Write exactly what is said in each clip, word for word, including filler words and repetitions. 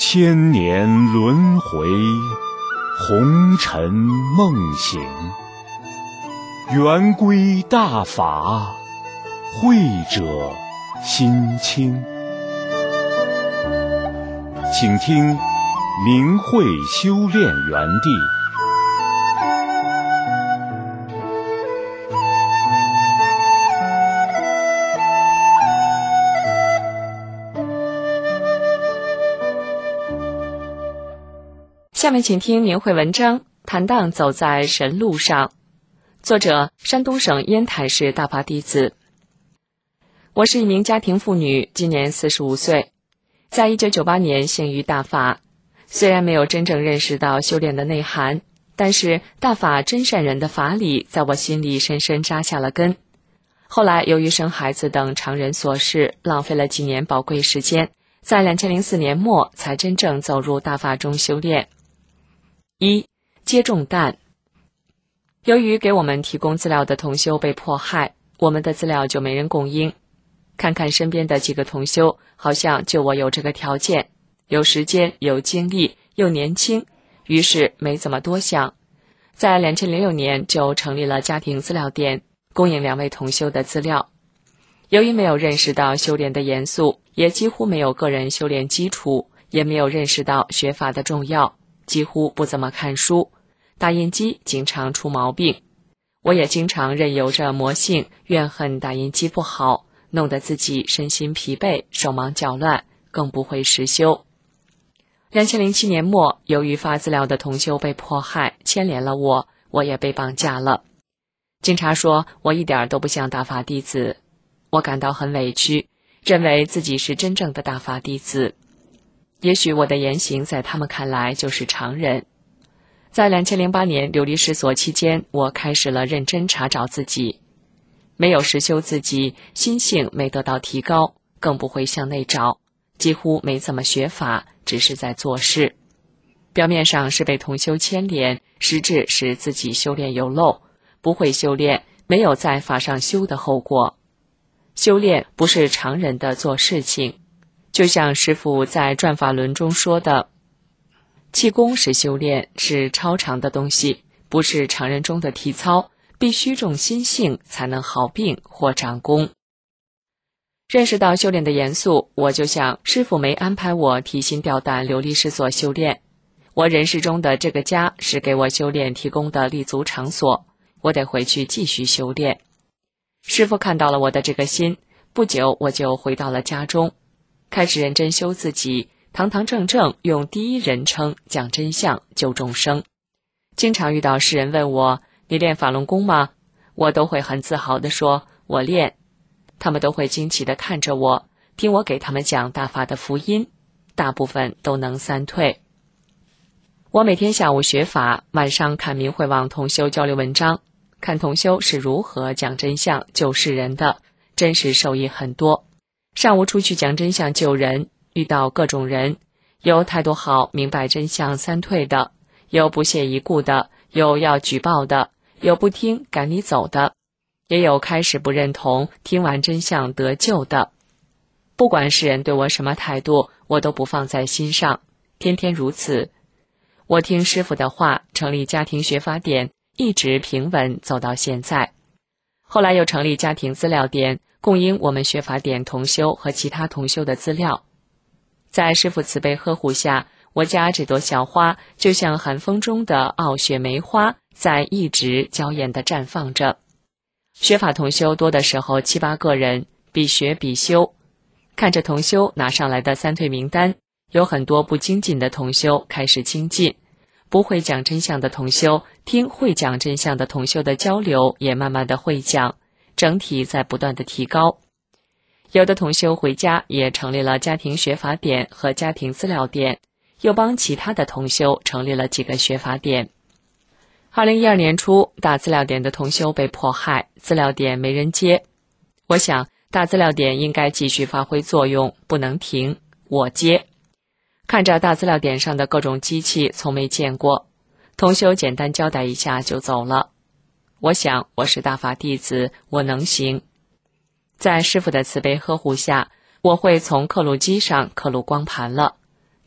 千年轮回，红尘梦醒，圆规大法，慧者心清。请听明慧修炼园地。 下面请听明慧文章《坦荡走在神路上》，作者山东省烟台市大法弟子。我是一名家庭妇女，今年四十五岁，在一九九八年幸于大法。虽然没有真正认识到修炼的内涵，但是大法真善人的法理在我心里深深扎下了根。后来由于生孩子等常人琐事，浪费了几年宝贵时间，在两千零四年末才真正走入大法中修炼。一、接重担。由于给我们提供资料的同修被迫害，我们的资料就没人供应。看看身边的几个同修，好像就我有这个条件，有时间，有精力，又年轻，于是没怎么多想。在两千零六年就成立了家庭资料点，供应两位同修的资料。由于没有认识到修炼的严肃，也几乎没有个人修炼基础，也没有认识到学法的重要，几乎不怎么看书，打印机经常出毛病，我也经常任由着魔性怨恨打印机不好，弄得自己身心疲惫，手忙脚乱，更不会实修。两千零七年末，由于发资料的同修被迫害，牵连了我，我也被绑架了。警察说我一点都不像大法弟子，我感到很委屈，认为自己是真正的大法弟子。也许我的言行在他们看来就是常人。在两千零八年流离失所期间，我开始了认真查找自己。没有实修自己，心性没得到提高，更不会向内找，几乎没怎么学法，只是在做事。表面上是被同修牵连，实质是自己修炼有漏，不会修炼，没有在法上修的后果。修炼不是常人的做事情，就像师父在转法轮中说的，气功是修炼，是超常的东西，不是常人中的体操，必须重心性才能好病或长功。认识到修炼的严肃，我就想师父没安排我提心吊胆流离失所修炼，我人世中的这个家是给我修炼提供的立足场所，我得回去继续修炼。师父看到了我的这个心，不久我就回到了家中，开始认真修自己，堂堂正正用第一人称讲真相救众生。经常遇到世人问我，你练法轮功吗？我都会很自豪地说，我练。他们都会惊奇地看着我，听我给他们讲大法的福音，大部分都能三退。我每天下午学法，晚上看明慧网同修交流文章，看同修是如何讲真相救世人的，真是受益很多。上午出去讲真相救人，遇到各种人，有态度好明白真相三退的，有不屑一顾的，有要举报的，有不听赶你走的，也有开始不认同听完真相得救的。不管世人对我什么态度，我都不放在心上，天天如此。我听师父的话，成立家庭学法点，一直平稳走到现在。后来又成立家庭资料点，供应我们学法点同修和其他同修的资料。在师父慈悲呵护下，我家这朵小花就像寒风中的傲雪梅花，在一直娇艳地绽放着。学法同修多的时候七八个人，比学比修。看着同修拿上来的三退名单，有很多不精进的同修开始精进，不会讲真相的同修听会讲真相的同修的交流，也慢慢的会讲，整体在不断的提高。有的同修回家也成立了家庭学法点和家庭资料点，又帮其他的同修成立了几个学法点。二零一二年初，大资料点的同修被迫害，资料点没人接。我想大资料点应该继续发挥作用，不能停，我接。看着大资料点上的各种机器，从没见过，同修简单交代一下就走了。我想我是大法弟子，我能行。在师父的慈悲呵护下，我会从刻录机上刻录光盘了。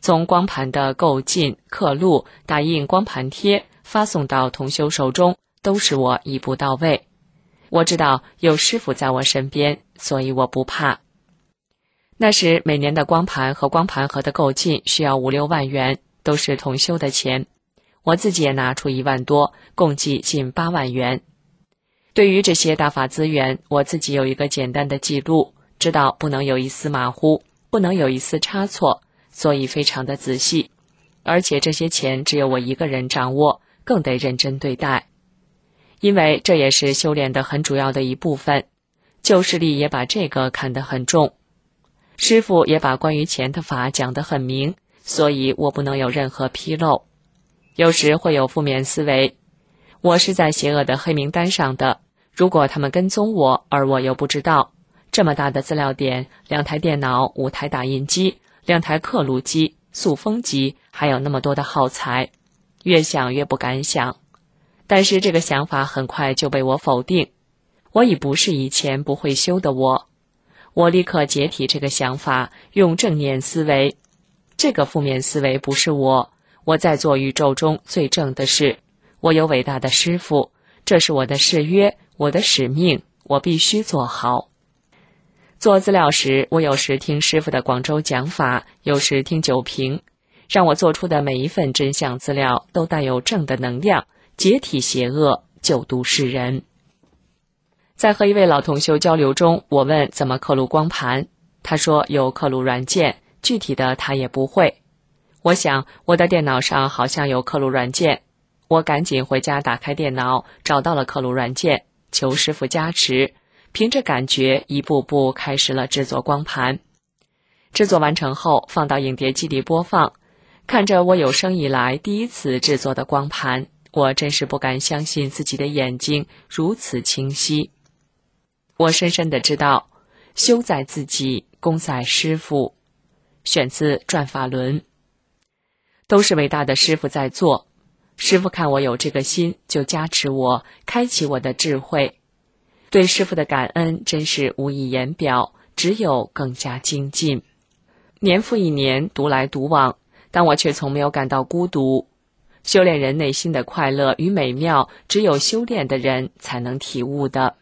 从光盘的购进、刻录、打印光盘贴，发送到同修手中，都是我一步到位。我知道有师父在我身边，所以我不怕。那时每年的光盘和光盘盒的购进需要五六万元，都是同修的钱。我自己也拿出一万多，共计近八万元。对于这些大法资源，我自己有一个简单的记录，知道不能有一丝马虎，不能有一丝差错，所以非常的仔细。而且这些钱只有我一个人掌握，更得认真对待。因为这也是修炼的很主要的一部分，旧势力也把这个看得很重。师父也把关于钱的法讲得很明，所以我不能有任何纰漏。有时会有负面思维，我是在邪恶的黑名单上的，如果他们跟踪我，而我又不知道，这么大的资料点，两台电脑，五台打印机，两台刻录机，塑封机，还有那么多的耗材，越想越不敢想。但是这个想法很快就被我否定，我已不是以前不会修的我。我立刻解体这个想法，用正念思维。这个负面思维不是我，我在做宇宙中最正的事。我有伟大的师父，这是我的誓约，我的使命，我必须做好。做资料时，我有时听师父的广州讲法，有时听九评，让我做出的每一份真相资料都带有正的能量，解体邪恶，救度世人。在和一位老同修交流中，我问怎么刻录光盘，他说有刻录软件，具体的他也不会。我想我的电脑上好像有刻录软件，我赶紧回家打开电脑，找到了刻录软件，求师父加持，凭着感觉一步步开始了制作光盘。制作完成后放到影碟机里播放，看着我有生以来第一次制作的光盘，我真是不敢相信自己的眼睛如此清晰。我深深地知道，修在自己，功在师父。选自《转法轮》。都是伟大的师父在做，师父看我有这个心，就加持我，开启我的智慧。对师父的感恩真是无以言表，只有更加精进。年复一年，独来独往，但我却从没有感到孤独。修炼人内心的快乐与美妙，只有修炼的人才能体悟的。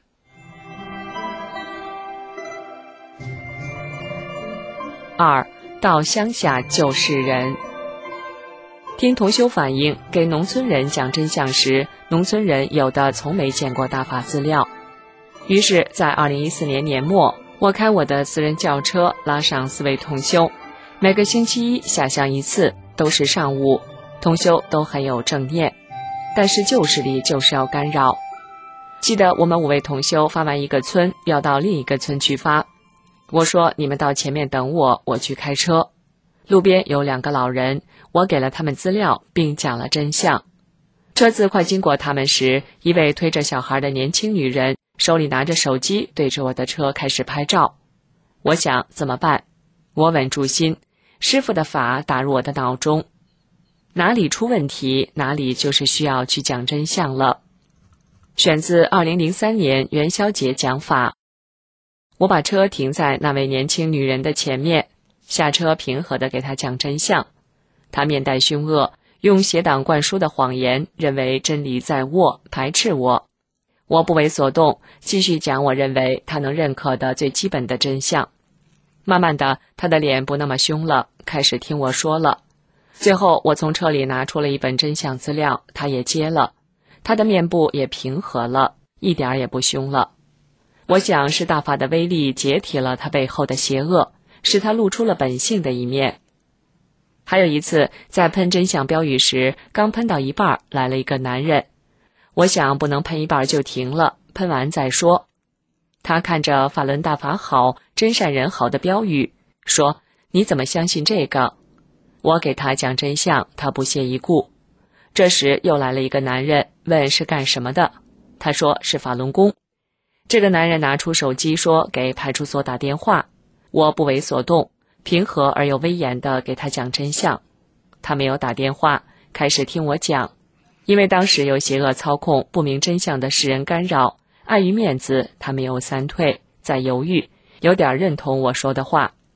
二，到乡下救世人。听同修反映，给农村人讲真相时，农村人有的从没见过大法资料。于是在二零一四年年末，我开我的私人轿车拉上四位同修，每个星期一下乡一次，都是上午，同修都很有正念，但是旧势力就是要干扰。记得我们五位同修发完一个村，要到另一个村去发，我说你们到前面等我，我去开车。路边有两个老人，我给了他们资料，并讲了真相。车子快经过他们时，一位推着小孩的年轻女人手里拿着手机，对着我的车开始拍照。我想怎么办？我稳住心，师父的法打入我的脑中，哪里出问题，哪里就是需要去讲真相了。选自二零零三年元宵节讲法。我把车停在那位年轻女人的前面，下车平和地给她讲真相。她面带凶恶，用邪党灌输的谎言，认为真理在握，排斥我。我不为所动，继续讲我认为她能认可的最基本的真相。慢慢的，她的脸不那么凶了，开始听我说了。最后我从车里拿出了一本真相资料，她也接了，她的面部也平和了，一点也不凶了。我想是大法的威力解体了他背后的邪恶，使他露出了本性的一面。还有一次，在喷真相标语时，刚喷到一半，来了一个男人。我想不能喷一半就停了，喷完再说。他看着法轮大法好，真善人好的标语，说：你怎么相信这个？我给他讲真相，他不屑一顾。这时又来了一个男人，问是干什么的。他说是法轮功。这个男人拿出手机说给派出所打电话，我不为所动，平和而又威严地给他讲真相。他没有打电话，开始听我讲。因为当时有邪恶操控不明真相的世人干扰，碍于面子，他没有三退，在犹豫，有点认同我说的话。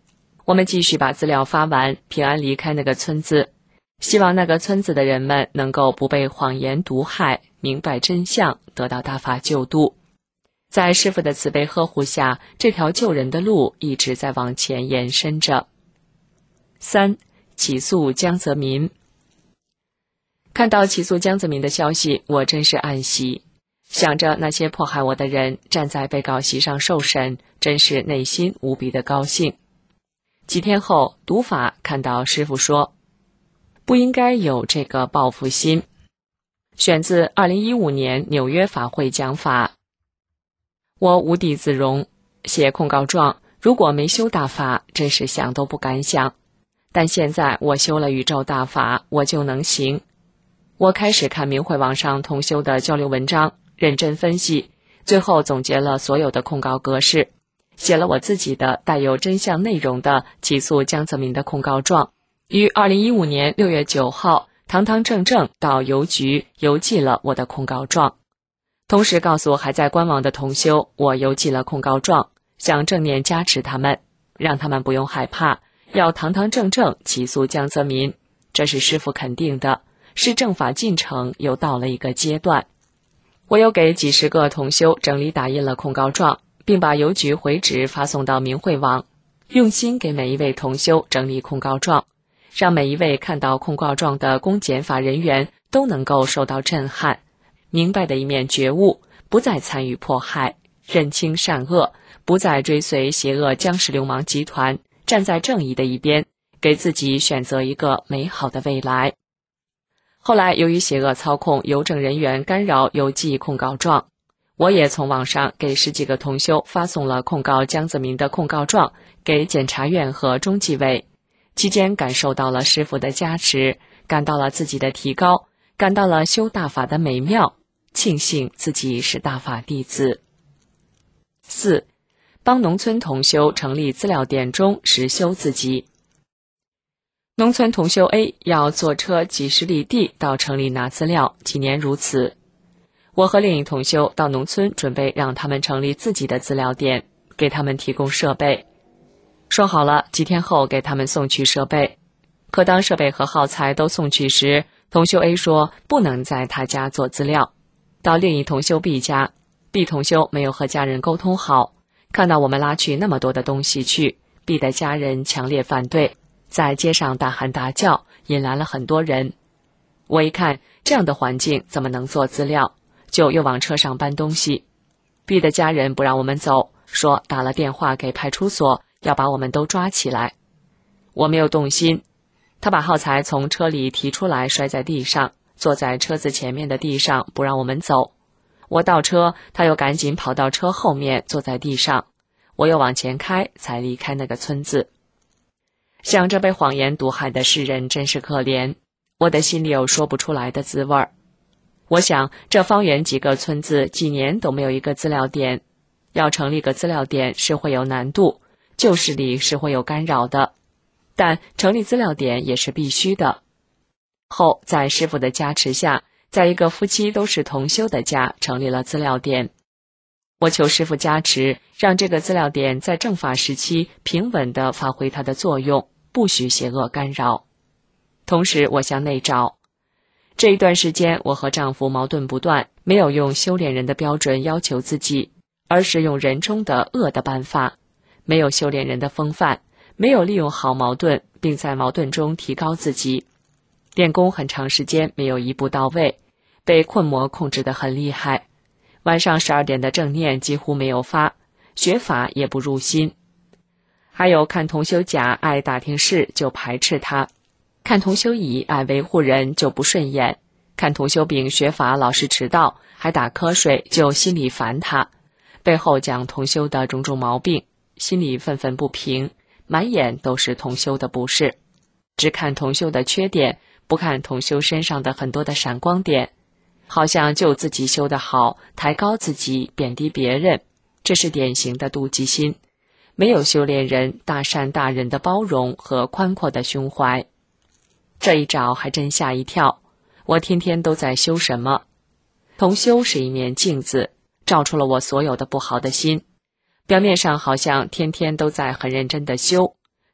我们继续把资料发完，平安离开那个村子，希望那个村子的人们能够不被谎言毒害，明白真相，得到大法救度。在师父的慈悲呵护下，这条救人的路一直在往前延伸着。三、起诉江泽民。看到起诉江泽民的消息，我真是暗喜，想着那些迫害我的人站在被告席上受审，真是内心无比的高兴。几天后，读法看到师父说，不应该有这个报复心。选自二零一五年纽约法会讲法。我无地自容，写控告状，如果没修大法，真是想都不敢想。但现在我修了宇宙大法，我就能行。我开始看明慧网上同修的交流文章，认真分析，最后总结了所有的控告格式，写了我自己的带有真相内容的起诉江泽民的控告状，于二零一五年六月九号堂堂正正到邮局邮寄了我的控告状。同时告诉还在观望的同修，我邮寄了控告状，想正念加持他们，让他们不用害怕，要堂堂正正起诉江泽民，这是师父肯定的，是正法进程又到了一个阶段。我又给几十个同修整理打印了控告状，并把邮局回执发送到明慧网，用心给每一位同修整理控告状，让每一位看到控告状的公检法人员都能够受到震撼，明白的一面觉悟，不再参与迫害，认清善恶，不再追随邪恶僵尸流氓集团，站在正义的一边，给自己选择一个美好的未来。后来由于邪恶操控邮政人员干扰邮寄控告状，我也从网上给十几个同修发送了控告江泽民的控告状给检察院和中纪委，期间感受到了师父的加持，感到了自己的提高，感到了修大法的美妙，庆幸自己是大法弟子。四、帮农村同修成立资料点中实修自己。农村同修 A 要坐车几十里地到城里拿资料，几年如此。我和另一同修到农村，准备让他们成立自己的资料点，给他们提供设备。说好了，几天后给他们送去设备。可当设备和耗材都送去时，同修 A 说不能在他家做资料，到另一同修 B 家。B 同修没有和家人沟通好，看到我们拉去那么多的东西去， B 的家人强烈反对，在街上大喊大叫，引来了很多人。我一看这样的环境怎么能做资料，就又往车上搬东西。 B 的家人不让我们走，说打了电话给派出所，要把我们都抓起来。我没有动心，他把耗材从车里提出来摔在地上，坐在车子前面的地上不让我们走。我倒车，他又赶紧跑到车后面坐在地上，我又往前开，才离开那个村子。想着被谎言毒害的世人真是可怜，我的心里有说不出来的滋味儿。我想这方圆几个村子几年都没有一个资料点，要成立个资料点是会有难度，旧势力是会有干扰的，但成立资料点也是必须的。后在师父的加持下，在一个夫妻都是同修的家成立了资料点。我求师父加持，让这个资料点在正法时期平稳地发挥它的作用，不许邪恶干扰。同时我向内找，这一段时间我和丈夫矛盾不断，没有用修炼人的标准要求自己，而是用人中的恶的办法，没有修炼人的风范，没有利用好矛盾，并在矛盾中提高自己。练功很长时间没有一步到位，被困魔控制得很厉害，晚上十二点的正念几乎没有发，学法也不入心。还有看同修甲爱打听事就排斥他，看同修乙爱维护人就不顺眼，看同修丙学法老是迟到还打瞌睡就心里烦他，背后讲同修的种种毛病，心里愤愤不平，满眼都是同修的不是，只看同修的缺点，不看同修身上的很多的闪光点，好像就自己修得好，抬高自己，贬低别人，这是典型的妒忌心，没有修炼人大善大仁的包容和宽阔的胸怀。这一找还真吓一跳，我天天都在修什么？同修是一面镜子，照出了我所有的不好的心，表面上好像天天都在很认真的修，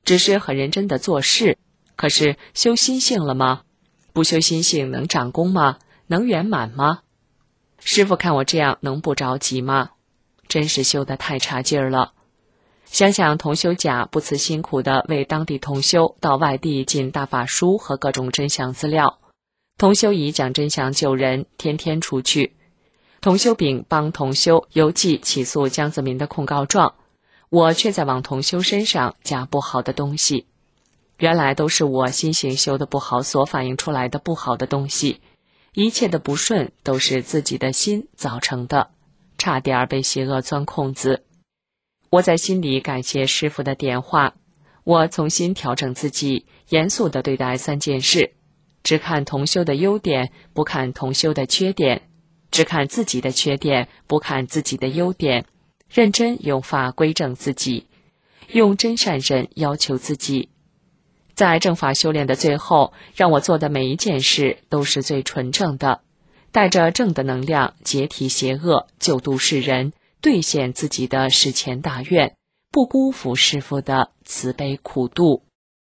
只是很认真地做事。可是修心性了吗？不修心性能长功吗？能圆满吗？师父看我这样能不着急吗？真是修得太差劲儿了。想想同修甲不辞辛苦地为当地同修到外地进大法书和各种真相资料，同修乙讲真相救人，天天出去。同修丙帮同修邮寄起诉江泽民的控告状，我却在往同修身上加不好的东西。原来都是我心性修得不好所反映出来的不好的东西，一切的不顺都是自己的心造成的，差点被邪恶钻空子。我在心里感谢师父的点化，我重新调整自己，严肃地对待三件事，只看同修的优点，不看同修的缺点，只看自己的缺点，不看自己的优点，认真用法规正自己，用真善忍要求自己。在正法修炼的最后，让我做的每一件事都是最纯正的，带着正的能量，解体邪恶，救度世人，兑现自己的世前大愿，不辜负师父的慈悲苦度。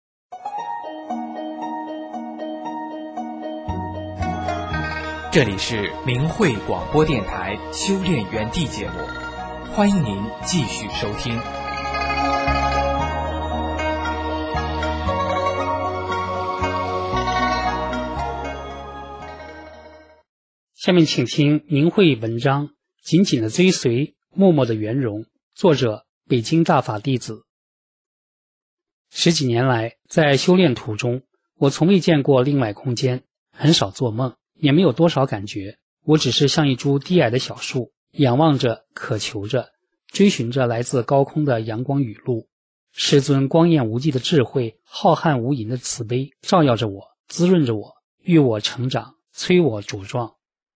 这里是明慧广播电台修炼园地节目，欢迎您继续收听。 下面请听明慧文章《紧紧的追随，默默的圆融》，作者北京大法弟子。十几年来，在修炼途中，我从未见过另外空间，很少做梦，也没有多少感觉。我只是像一株低矮的小树，仰望着，渴求着，追寻着来自高空的阳光雨露。师尊光艳无际的智慧，浩瀚无垠的慈悲，照耀着我，滋润着我，育我成长，催我茁壮。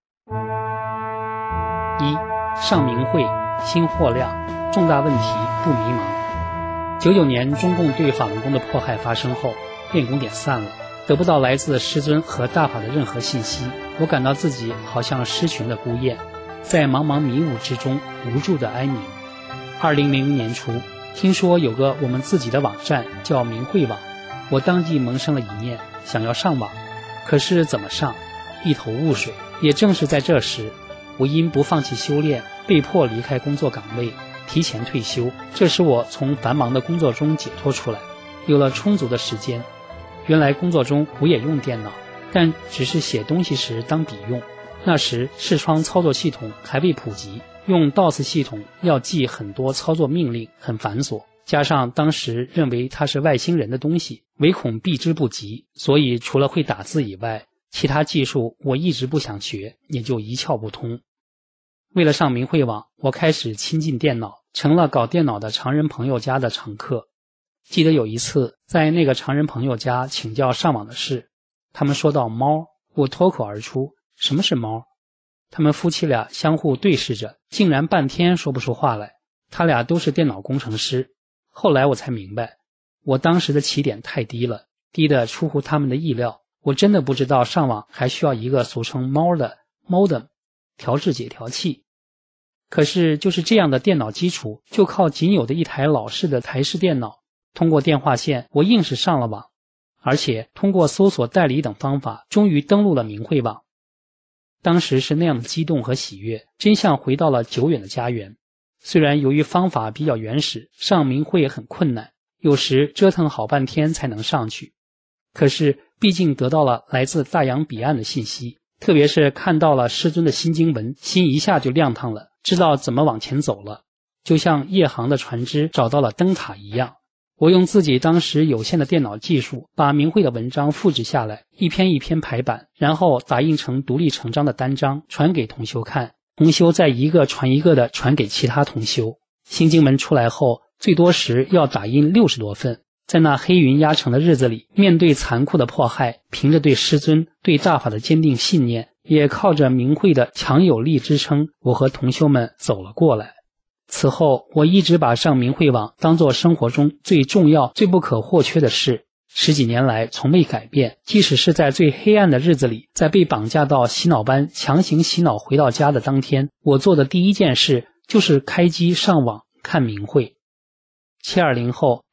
一、上明慧，心豁亮，重大问题不迷茫。九九年中共对法轮功的迫害发生后，练功点散了，得不到来自师尊和大法的任何信息，我感到自己好像失群的孤雁，在茫茫迷雾之中无助的哀鸣。二零零零年初，听说有个我们自己的网站叫明慧网，我当即萌生了一念，想要上网，可是怎么上，一头雾水。也正是在这时，我因不放弃修炼，被迫离开工作岗位，提前退休，这使我从繁忙的工作中解脱出来，有了充足的时间。原来工作中我也用电脑，但只是写东西时当笔用。那时视窗操作系统还未普及，用 D O S 系统要记很多操作命令，很繁琐，加上当时认为它是外星人的东西，唯恐避之不及，所以除了会打字以外，其他技术我一直不想学，也就一窍不通。为了上明慧网，我开始亲近电脑，成了搞电脑的常人朋友家的常客。记得有一次在那个常人朋友家请教上网的事，他们说到猫，我脱口而出，什么是猫？他们夫妻俩相互对视着，竟然半天说不出话来。他俩都是电脑工程师。后来我才明白，我当时的起点太低了，低得出乎他们的意料。我真的不知道上网还需要一个俗称猫的 modem 调制解调器。可是就是这样的电脑基础，就靠仅有的一台老式的台式电脑，通过电话线我硬是上了网，而且通过搜索代理等方法，终于登录了明慧网。当时是那样的激动和喜悦，真像回到了久远的家园。虽然由于方法比较原始，上明慧也很困难，有时折腾好半天才能上去。可是毕竟得到了来自大洋彼岸的信息，特别是看到了师尊的新经文，心一下就亮堂了，知道怎么往前走了，就像夜航的船只找到了灯塔一样。我用自己当时有限的电脑技术，把明慧的文章复制下来，一篇一篇排版，然后打印成独立成章的单章，传给同修看，同修再一个传一个的传给其他同修。新经文出来后，最多时要打印六十多份。在那黑云压城的日子里，面对残酷的迫害，凭着对师尊对大法的坚定信念，也靠着明慧的强有力支撑，我和同修们走了过来。此后我一直把上明慧网当作生活中最重要最不可或缺的事，十几年来从未改变。即使是在最黑暗的日子里，在被绑架到洗脑班强行洗脑回到家的当天，我做的第一件事就是开机上网看明慧。七二零后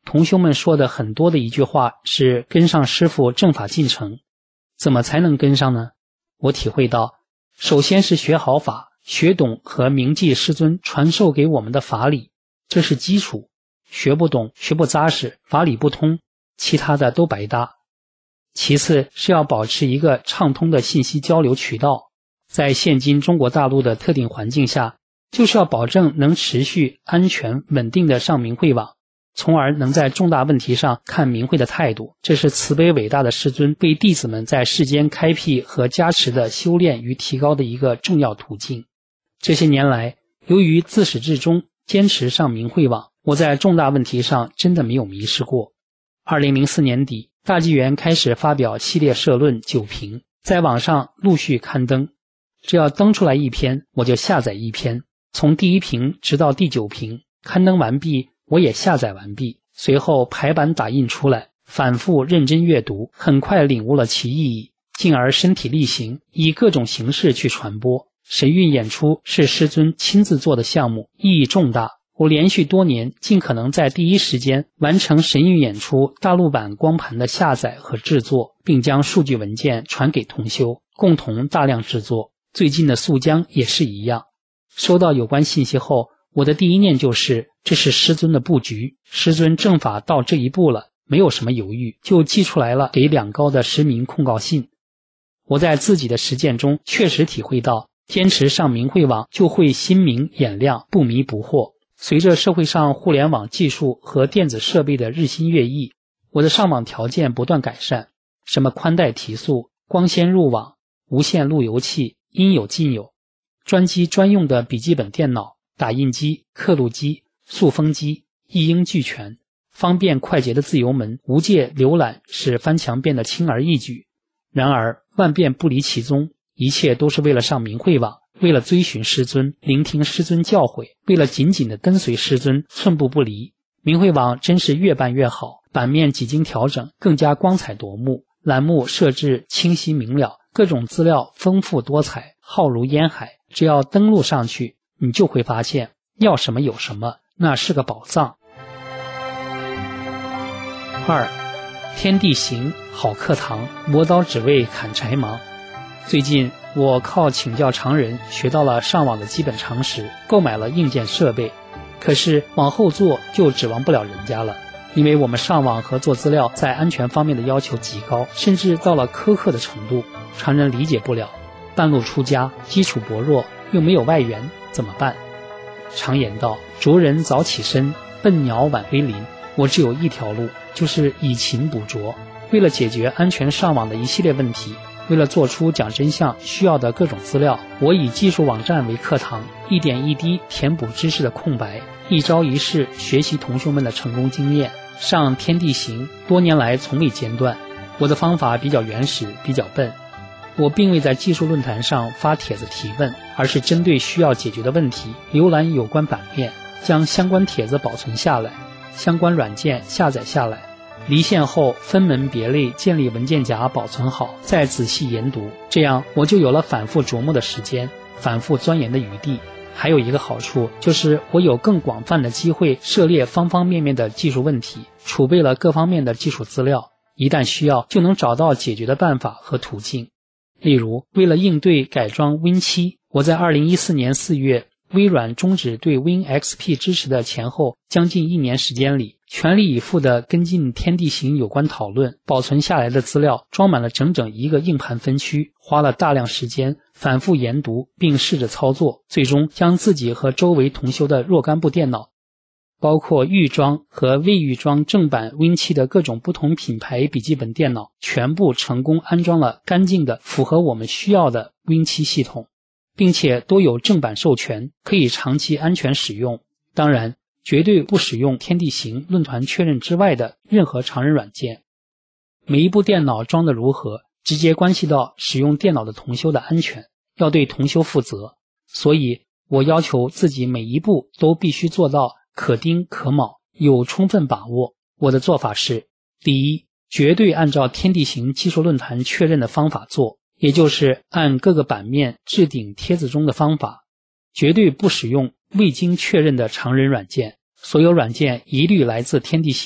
同修们说的很多的一句话是跟上师父正法进程。怎么才能跟上呢？我体会到，首先是学好法，学懂和铭记师尊传授给我们的法理，这是基础。学不懂，学不扎实，法理不通，其他的都白搭。其次是要保持一个畅通的信息交流渠道，在现今中国大陆的特定环境下，就是要保证能持续、安全、稳定的上明慧网，从而能在重大问题上看明慧的态度。这是慈悲伟大的师尊为弟子们在世间开辟和加持的修炼与提高的一个重要途径。这些年来，由于自始至终坚持上明慧网，我在重大问题上真的没有迷失过。二零零四年底，大纪元开始发表系列社论九评，在网上陆续刊登，只要登出来一篇，我就下载一篇，从第一评直到第九评，刊登完毕，我也下载完毕，随后排版打印出来，反复认真阅读，很快领悟了其意义，进而身体力行，以各种形式去传播。神韵演出是师尊亲自做的项目，意义重大。我连续多年尽可能在第一时间完成神韵演出大陆版光盘的下载和制作，并将数据文件传给同修，共同大量制作。最近的速江也是一样。收到有关信息后，我的第一念就是这是师尊的布局，师尊正法到这一步了，没有什么犹豫，就寄出来了给两高的实名控告信。我在自己的实践中确实体会到，坚持上明慧网就会心明眼亮，不迷不惑。随着社会上互联网技术和电子设备的日新月异，我的上网条件不断改善，什么宽带提速、光纤入网、无线路由器应有尽有，专机专用的笔记本电脑、打印机、刻录机、塑封机一应俱全，方便快捷的自由门无界浏览使翻墙变得轻而易举。然而万变不离其宗，一切都是为了上明慧网，为了追寻师尊，聆听师尊教诲，为了紧紧地跟随师尊，寸步不离。明慧网真是越办越好，版面几经调整，更加光彩夺目，栏目设置清晰明了，各种资料丰富多彩，浩如烟海。只要登录上去，你就会发现要什么有什么，那是个宝藏。二，天地行好课堂，磨刀只为砍柴忙。最近我靠请教常人学到了上网的基本常识，购买了硬件设备，可是往后做就指望不了人家了，因为我们上网和做资料在安全方面的要求极高，甚至到了苛刻的程度，常人理解不了。半路出家，基础薄弱，又没有外援，怎么办？常言道，啄人早起身，笨鸟晚归林。我只有一条路，就是以勤补拙。为了解决安全上网的一系列问题，为了做出讲真相需要的各种资料，我以技术网站为课堂，一点一滴填补知识的空白，一招一式学习同学们的成功经验。上天地行多年来从未间断。我的方法比较原始，比较笨。我并未在技术论坛上发帖子提问，而是针对需要解决的问题，浏览有关版面，将相关帖子保存下来，相关软件下载下来，离线后分门别类建立文件夹保存好，再仔细研读，这样我就有了反复琢磨的时间，反复钻研的余地。还有一个好处，就是我有更广泛的机会涉猎方方面面的技术问题，储备了各方面的技术资料，一旦需要就能找到解决的办法和途径。例如，为了应对改装 Win 七， 我在二零一四年四月微软终止对 Win X P 支持的前后将近一年时间里，全力以赴地跟进天地行有关讨论，保存下来的资料装满了整整一个硬盘分区，花了大量时间反复研读并试着操作，最终将自己和周围同修的若干部电脑，包括预装和未预装正版 Win 七 的各种不同品牌笔记本电脑，全部成功安装了干净的符合我们需要的 Win 七 系统，并且都有正版授权，可以长期安全使用。当然，绝对不使用天地行论坛确认之外的任何常人软件。每一部电脑装得如何，直接关系到使用电脑的同修的安全，要对同修负责。所以我要求自己每一步都必须做到可盯可卯，有充分把握。我的做法是：第一，绝对按照天地行技术论坛确认的方法做，也就是按各个版面置顶帖子中的方法，绝对不使用未经确认的常人软件，所有软件一律来自天地行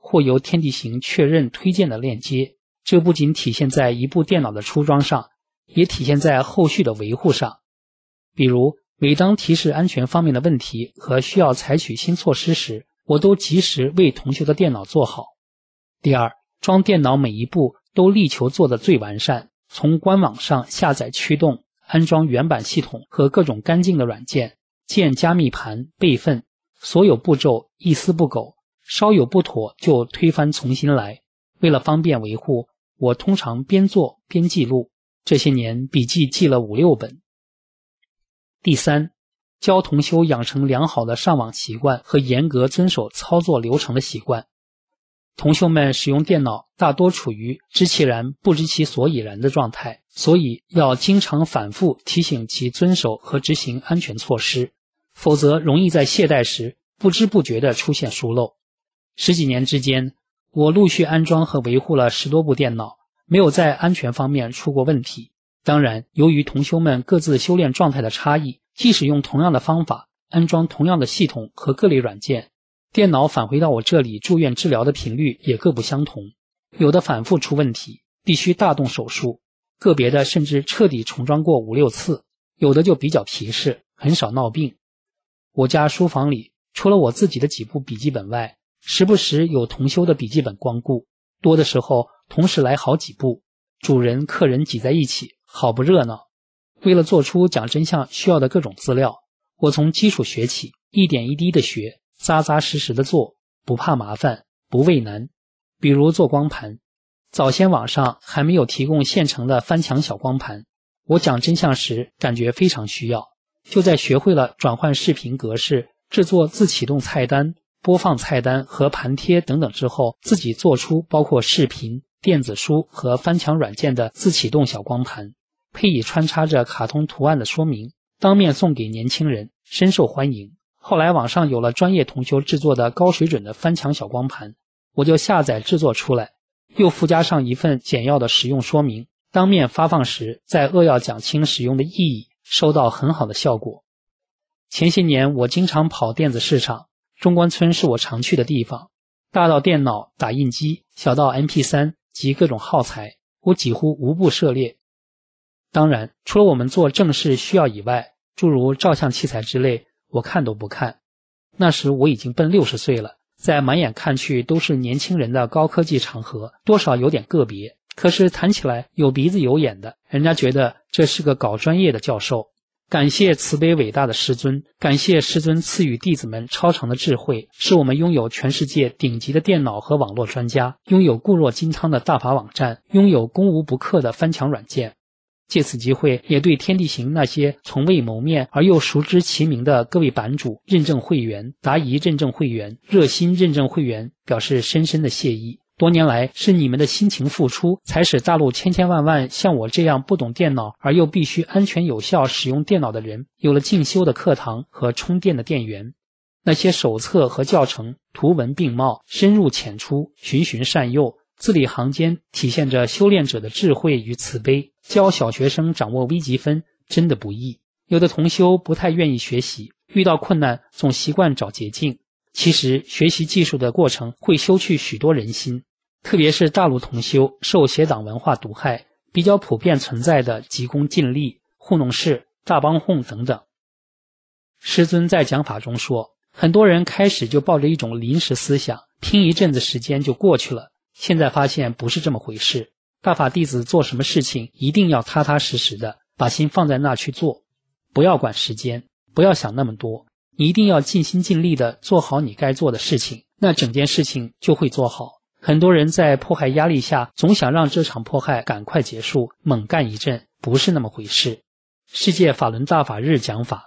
或由天地行确认推荐的链接。这不仅体现在一部电脑的出装上，也体现在后续的维护上。比如每当提示安全方面的问题和需要采取新措施时，我都及时为同修的电脑做好。第二，装电脑每一步都力求做得最完善，从官网上下载驱动，安装原版系统和各种干净的软件，建加密盘备份，所有步骤一丝不苟，稍有不妥就推翻重新来。为了方便维护，我通常边做边记录，这些年笔记记了五六本。第三，教同修养成良好的上网习惯和严格遵守操作流程的习惯。同修们使用电脑大多处于知其然不知其所以然的状态，所以要经常反复提醒其遵守和执行安全措施，否则容易在懈怠时不知不觉地出现疏漏。十几年之间，我陆续安装和维护了十多部电脑，没有在安全方面出过问题。当然，由于同修们各自修炼状态的差异，即使用同样的方法安装同样的系统和各类软件，电脑返回到我这里住院治疗的频率也各不相同，有的反复出问题，必须大动手术，个别的甚至彻底重装过五六次，有的就比较皮实，很少闹病。我家书房里除了我自己的几部笔记本外，时不时有同修的笔记本光顾，多的时候同时来好几部，主人客人挤在一起，好不热闹。为了做出讲真相需要的各种资料，我从基础学起，一点一滴的学，扎扎实实的做，不怕麻烦，不畏难。比如做光盘，早先网上还没有提供现成的翻墙小光盘，我讲真相时感觉非常需要，就在学会了转换视频格式、制作自启动菜单、播放菜单和盘贴等等之后，自己做出包括视频、电子书和翻墙软件的自启动小光盘，配以穿插着卡通图案的说明，当面送给年轻人，深受欢迎。后来网上有了专业同修制作的高水准的翻墙小光盘，我就下载制作出来，又附加上一份简要的使用说明，当面发放时再扼要讲清使用的意义，收到很好的效果。前些年我经常跑电子市场，中关村是我常去的地方，大到电脑、打印机，小到 M P 三 及各种耗材，我几乎无不涉猎。当然，除了我们做正事需要以外，诸如照相器材之类，我看都不看。那时我已经奔六十岁了，在满眼看去都是年轻人的高科技场合，多少有点个别，可是谈起来有鼻子有眼的，人家觉得这是个搞专业的教授。感谢慈悲伟大的师尊，感谢师尊赐予弟子们超长的智慧，使我们拥有全世界顶级的电脑和网络专家，拥有固若金汤的大法网站，拥有攻无不克的翻墙软件。借此机会，也对天地行那些从未谋面而又熟知其名的各位版主、认证会员、答疑认证会员、热心认证会员表示深深的谢意。多年来，是你们的辛勤付出，才使大陆千千万万像我这样不懂电脑而又必须安全有效使用电脑的人，有了进修的课堂和充电的电源。那些手册和教程图文并茂，深入浅出，循循善诱，字里行间体现着修炼者的智慧与慈悲。教小学生掌握微积分真的不易，有的同修不太愿意学习，遇到困难总习惯找捷径。其实学习技术的过程会修去许多人心，特别是大陆同修受邪党文化毒害，比较普遍存在的急功近利、糊弄事、大帮哄等等。师尊在讲法中说，很多人开始就抱着一种临时思想，听一阵子时间就过去了，现在发现不是这么回事。大法弟子做什么事情一定要踏踏实实的把心放在那去做，不要管时间，不要想那么多，你一定要尽心尽力的做好你该做的事情，那整件事情就会做好。很多人在迫害压力下总想让这场迫害赶快结束，猛干一阵，不是那么回事。世界法轮大法日讲法。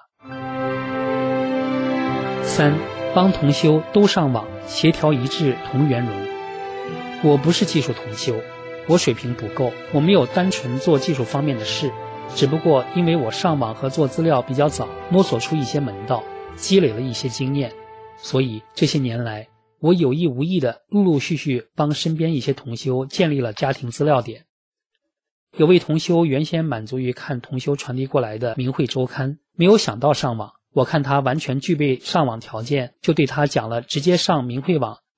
三，帮同修都上网，协调一致同圆融。我不是技术同修，我水平不够，我没有单纯做技术方面的事，只不过因为我上网和做资料比较早，摸索出一些门道，积累了一些经验，所以这些年来我有意无意的陆陆续续帮身边一些同修建立了家庭资料点。有位同修原先满足于看同修传递过来的明慧周刊，没有想到上网，我看他完全具备上网条件，就对他讲了直接上明慧网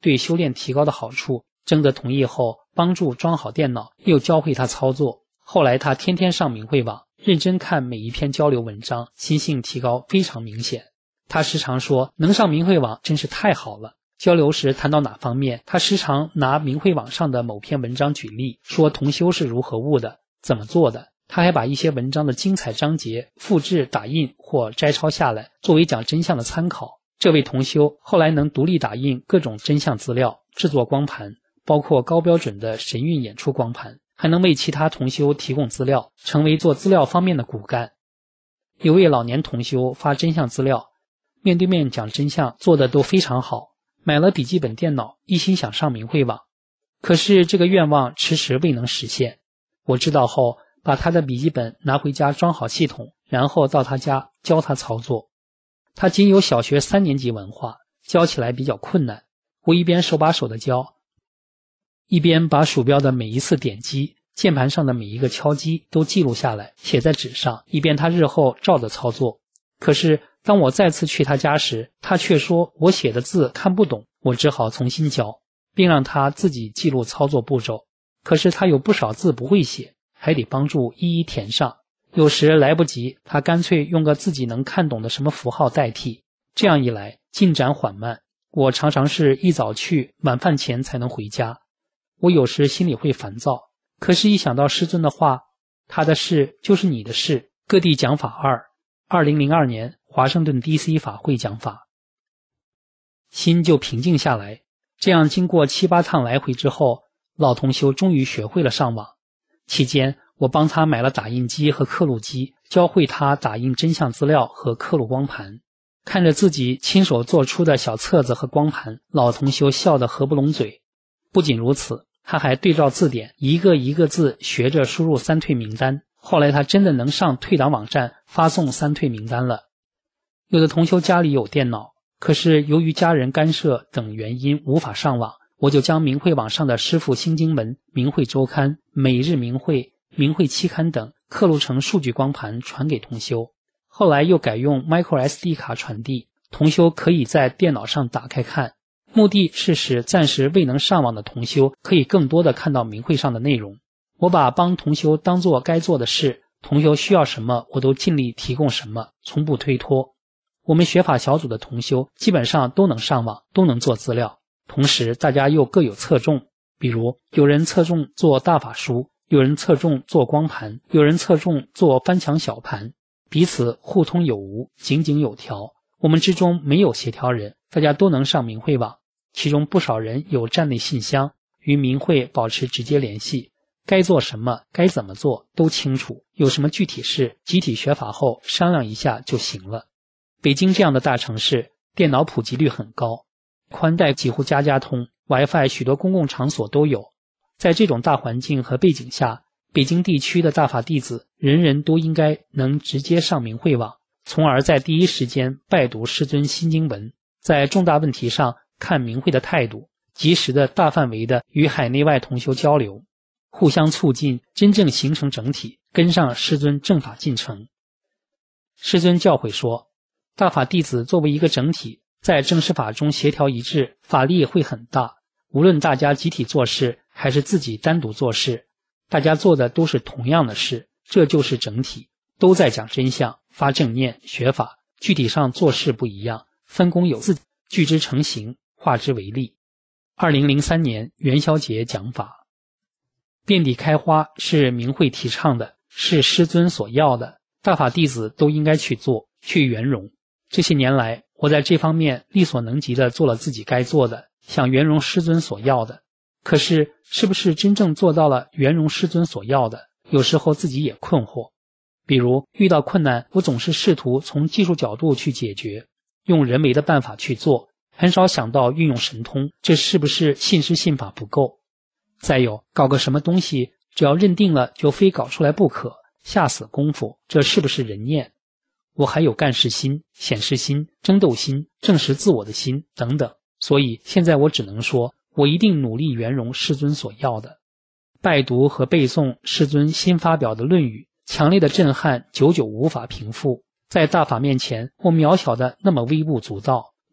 对修炼提高的好处，征得同意后，帮助装好电脑，又教会他操作。后来他天天上明慧网，认真看每一篇交流文章，心性提高非常明显。他时常说，能上明慧网真是太好了。交流时谈到哪方面，他时常拿明慧网上的某篇文章举例，说同修是如何悟的，怎么做的。他还把一些文章的精彩章节复制打印或摘抄下来，作为讲真相的参考。这位同修后来能独立打印各种真相资料，制作光盘，包括高标准的神韵演出光盘，还能为其他同修提供资料，成为做资料方面的骨干。有位老年同修发真相资料，面对面讲真相做得都非常好，买了笔记本电脑，一心想上明慧网，可是这个愿望迟迟未能实现。我知道后，把他的笔记本拿回家装好系统，然后到他家教他操作。他仅有小学三年级文化，教起来比较困难。我一边手把手的教，一边把鼠标的每一次点击，键盘上的每一个敲击都记录下来，写在纸上，以便他日后照着操作。可是当我再次去他家时，他却说我写的字看不懂，我只好重新教，并让他自己记录操作步骤。可是他有不少字不会写，还得帮助一一填上，有时来不及，他干脆用个自己能看懂的什么符号代替。这样一来，进展缓慢，我常常是一早去，晚饭前才能回家。我有时心里会烦躁，可是一想到师尊的话，他的事就是你的事。各地讲法二，二零零二年华盛顿 D C 法会讲法，心就平静下来。这样经过七八趟来回之后，老同修终于学会了上网。期间我帮他买了打印机和刻录机，教会他打印真相资料和刻录光盘。看着自己亲手做出的小册子和光盘，老同修笑得合不拢嘴。不仅如此，他还对照字典，一个一个字学着输入三退名单。后来他真的能上退档网站发送三退名单了。有的同修家里有电脑，可是由于家人干涉等原因无法上网，我就将明慧网上的师父心经文、明慧周刊、每日明慧、明慧期刊等刻录成数据光盘传给同修。后来又改用 micro S D 卡传递，同修可以在电脑上打开看，目的是使暂时未能上网的同修可以更多的看到明慧上的内容。我把帮同修当做该做的事，同修需要什么我都尽力提供什么，从不推脱。我们学法小组的同修基本上都能上网，都能做资料，同时大家又各有侧重，比如有人侧重做大法书，有人侧重做光盘，有人侧重做翻墙小盘，彼此互通有无，井井有条。我们之中没有协调人，大家都能上明慧网，其中不少人有站内信箱，与明慧保持直接联系，该做什么该怎么做都清楚，有什么具体事集体学法后商量一下就行了。北京这样的大城市，电脑普及率很高，宽带几乎家家通， Wi-Fi 许多公共场所都有。在这种大环境和背景下，北京地区的大法弟子人人都应该能直接上明慧网，从而在第一时间拜读师尊心经文，在重大问题上看明慧的态度，及时的大范围的与海内外同修交流，互相促进，真正形成整体，跟上师尊正法进程。师尊教诲说，大法弟子作为一个整体，在正式法中协调一致，法力会很大。无论大家集体做事还是自己单独做事，大家做的都是同样的事，这就是整体，都在讲真相，发正念，学法，具体上做事不一样，分工有自己，聚之成形，化之为力。二零零三年元宵节讲法，遍地开花是明慧提倡的，是师尊所要的，大法弟子都应该去做，去圆融。这些年来，我在这方面力所能及的做了自己该做的，想圆融师尊所要的。可是是不是真正做到了圆融师尊所要的，有时候自己也困惑。比如遇到困难，我总是试图从技术角度去解决，用人为的办法去做，很少想到运用神通，这是不是信师信法不够？再有，搞个什么东西，只要认定了就非搞出来不可，下死功夫，这是不是人念？我还有干事心、显示心、争斗心、证实自我的心等等，所以现在我只能说，我一定努力圆融师尊所要的。拜读和背诵师尊新发表的论语，强烈的震撼久久无法平复。在大法面前，我渺小的那么微不足道，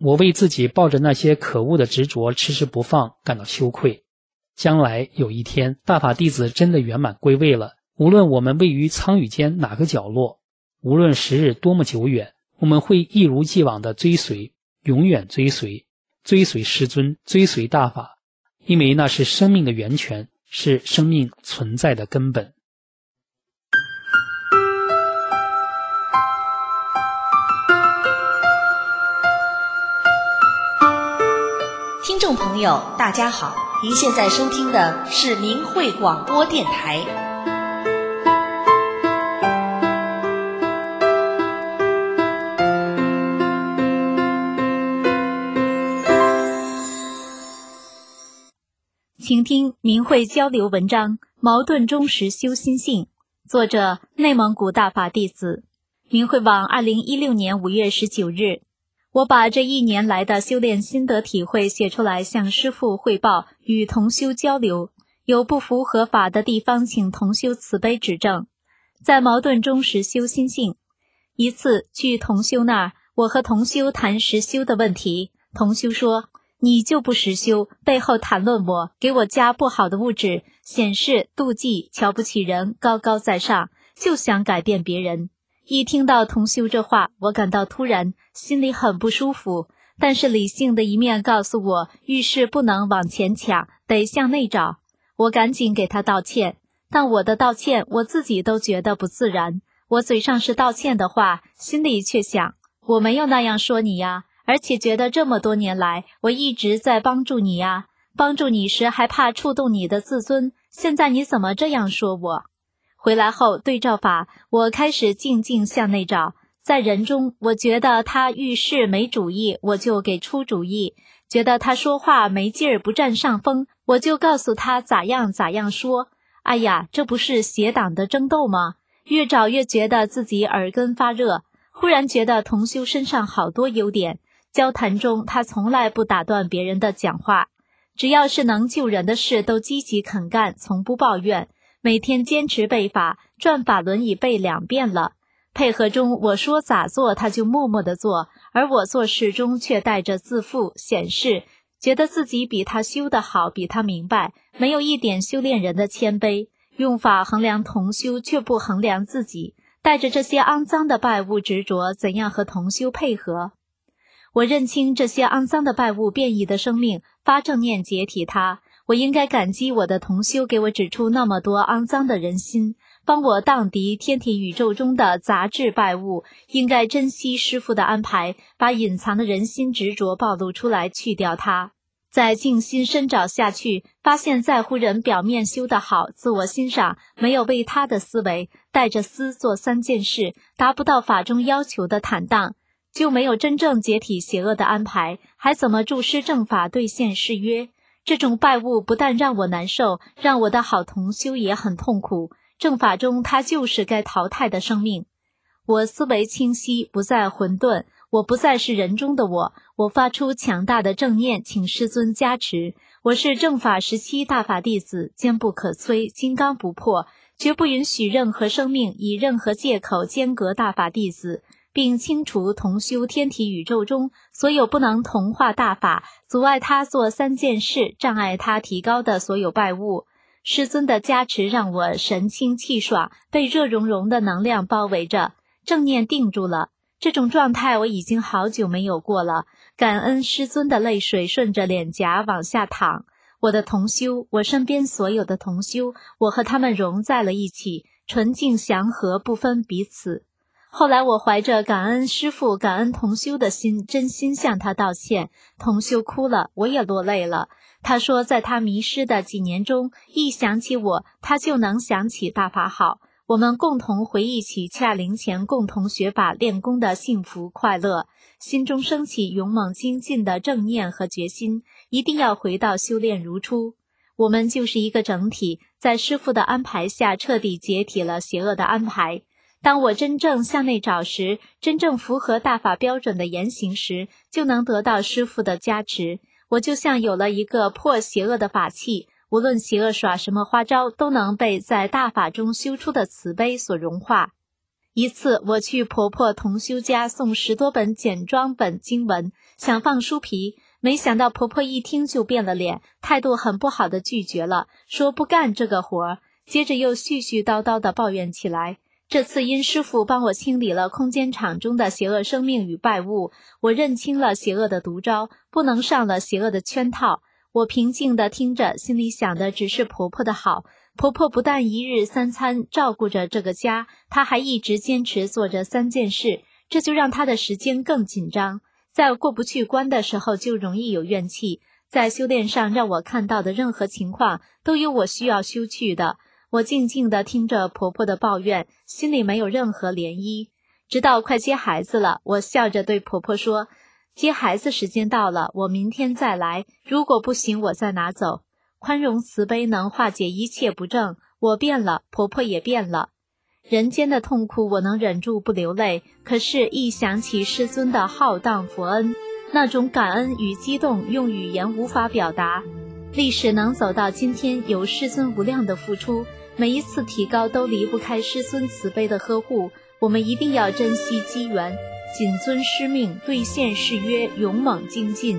我为自己抱着那些可恶的执着迟迟不放感到羞愧。将来有一天，大法弟子真的圆满归位了，无论我们位于苍宇间哪个角落，无论时日多么久远，我们会一如既往地追随，永远追随，追随师尊，追随大法，因为那是生命的源泉，是生命存在的根本。 听众朋友大家好，您现在收听的是明慧广播电台。 请听明慧交流文章《矛盾中实修心性》，作者内蒙古大法弟子。明慧网二零一六年五月十九日。我把这一年来的修炼心得体会写出来，向师父汇报，与同修交流。有不符合法的地方，请同修慈悲指正。在矛盾中实修心性。一次去同修那儿，我和同修谈实修的问题，同修说：“你就不实修，背后谈论我，给我加不好的物质，显示妒忌，瞧不起人，高高在上，就想改变别人。”一听到同修这话，我感到突然，心里很不舒服，但是理性的一面告诉我，遇事不能往前抢，得向内找。我赶紧给他道歉，但我的道歉我自己都觉得不自然。我嘴上是道歉的话，心里却想，我没有那样说你呀，而且觉得这么多年来，我一直在帮助你呀，帮助你时还怕触动你的自尊，现在你怎么这样说我？回来后对照法，我开始静静向内找。在人中，我觉得他遇事没主意，我就给出主意；觉得他说话没劲儿，不占上风，我就告诉他咋样咋样说。哎呀，这不是邪党的争斗吗？越找越觉得自己耳根发热，忽然觉得同修身上好多优点。交谈中，他从来不打断别人的讲话，只要是能救人的事都积极肯干，从不抱怨。每天坚持背法，转法轮已背两遍了。配合中，我说咋做，他就默默地做，而我做事中却带着自负，显示觉得自己比他修得好，比他明白，没有一点修炼人的谦卑。用法衡量同修，却不衡量自己，带着这些肮脏的拜物执着，怎样和同修配合？我认清这些肮脏的拜物变异的生命，发正念解体它。我应该感激我的同修给我指出那么多肮脏的人心，帮我荡涤天体宇宙中的杂质败物，应该珍惜师父的安排，把隐藏的人心执着暴露出来，去掉它。在静心深找下去，发现在乎人表面修得好，自我欣赏，没有为他的思维，带着思做三件事，达不到法中要求的坦荡，就没有真正解体邪恶的安排，还怎么助师正法兑现誓约？这种败物不但让我难受，让我的好同修也很痛苦。正法中它就是该淘汰的生命。我思维清晰，不再混沌，我不再是人中的我，我发出强大的正念，请师尊加持。我是正法时期大法弟子，坚不可摧，金刚不破，绝不允许任何生命以任何借口间隔大法弟子，并清除同修天体宇宙中所有不能同化大法，阻碍他做三件事，障碍他提高的所有败物。师尊的加持让我神清气爽，被热融融的能量包围着，正念定住了。这种状态我已经好久没有过了，感恩师尊的泪水顺着脸颊往下淌。我的同修，我身边所有的同修，我和他们融在了一起，纯净祥和，不分彼此。后来我怀着感恩师父、感恩同修的心，真心向他道歉。同修哭了，我也落泪了。他说在他迷失的几年中，一想起我，他就能想起大法好。我们共同回忆起恰灵前共同学法练功的幸福快乐，心中升起勇猛精进的正念和决心，一定要回到修炼如初。我们就是一个整体，在师父的安排下彻底解体了邪恶的安排。当我真正向内找时，真正符合大法标准的言行时，就能得到师父的加持。我就像有了一个破邪恶的法器，无论邪恶耍什么花招，都能被在大法中修出的慈悲所融化。 一次我去婆婆同修家送十多本简装本经文，想放书皮，没想到婆婆一听就变了脸，态度很不好的拒绝了，说不干这个活，接着又絮絮叨叨地抱怨起来。这次因师父帮我清理了空间场中的邪恶生命与败物，我认清了邪恶的毒招，不能上了邪恶的圈套。我平静地听着，心里想的只是婆婆的好。婆婆不但一日三餐照顾着这个家，她还一直坚持做着三件事，这就让她的时间更紧张。在过不去关的时候就容易有怨气，在修炼上让我看到的任何情况都有我需要修去的。我静静地听着婆婆的抱怨，心里没有任何涟漪。直到快接孩子了，我笑着对婆婆说，接孩子时间到了，我明天再来，如果不行我再拿走。宽容慈悲能化解一切不正，我变了，婆婆也变了。人间的痛苦我能忍住不流泪，可是一想起师尊的浩荡佛恩，那种感恩与激动用语言无法表达。历史能走到今天，有师尊无量的付出，每一次提高都离不开师尊慈悲的呵护，我们一定要珍惜机缘，谨遵师命，兑现誓约，勇猛精进。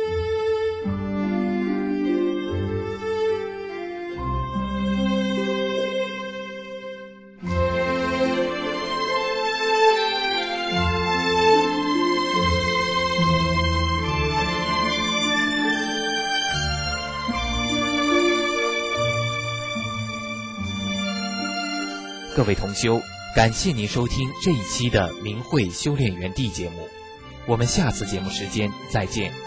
各位同修，感谢您收听这一期的明慧修炼园地节目，我们下次节目时间再见。